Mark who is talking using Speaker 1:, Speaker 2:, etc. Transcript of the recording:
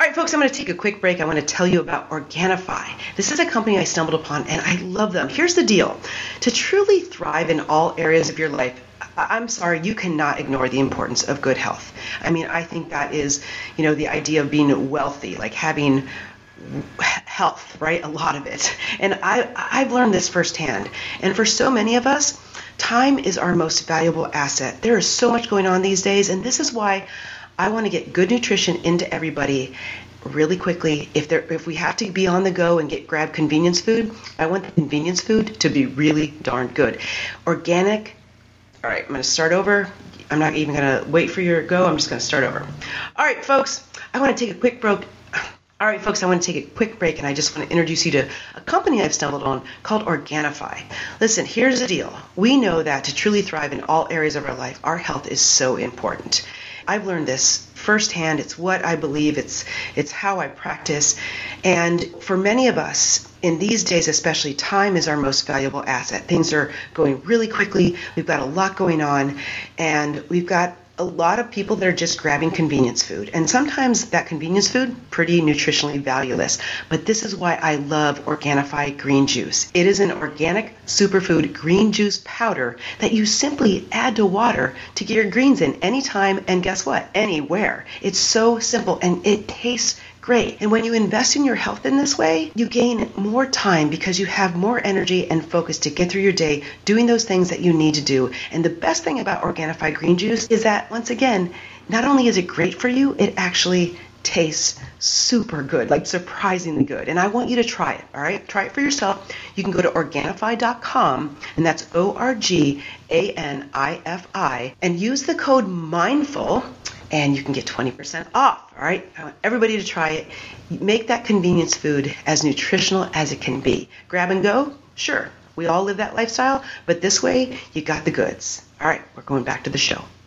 Speaker 1: right, folks, I'm going to take a quick break. I want to tell you about Organifi. This is a company I stumbled upon, and I love them. Here's the deal. To truly thrive in all areas of your life, I'm sorry, you cannot ignore the importance of good health. I mean, I think that is, the idea of being wealthy, like having health, right? A lot of it. And I've learned this firsthand. And for so many of us, time is our most valuable asset. There is so much going on these days, and this is why I want to get good nutrition into everybody really quickly. If we have to be on the go and grab convenience food, I want the convenience food to be really darn good. Organic. All right, I'm going to start over. I'm not even going to wait for your go. I'm just going to start over. All right, folks, I want to take a quick break. And I just want to introduce you to a company I've stumbled on called Organifi. Listen, here's the deal. We know that to truly thrive in all areas of our life, our health is so important. I've learned this firsthand. It's what I believe. It's how I practice. And for many of us, in these days especially, time is our most valuable asset. Things are going really quickly. We've got a lot going on, and we've got a lot of people that are just grabbing convenience food. And sometimes that convenience food, pretty nutritionally valueless. But this is why I love Organifi green juice. It is an organic superfood green juice powder that you simply add to water to get your greens in anytime, and guess what? Anywhere. It's so simple, and it tastes great. And when you invest in your health in this way, you gain more time because you have more energy and focus to get through your day doing those things that you need to do. And the best thing about Organifi green juice is that, once again, not only is it great for you, it actually tastes super good, like surprisingly good. And I want you to try it, all right? Try it for yourself. You can go to Organifi.com, and that's Organifi, and use the code MINDFUL, and you can get 20% off, all right? I want everybody to try it. Make that convenience food as nutritional as it can be. Grab and go? Sure. We all live that lifestyle, but this way, you got the goods. All right, we're going back to the show.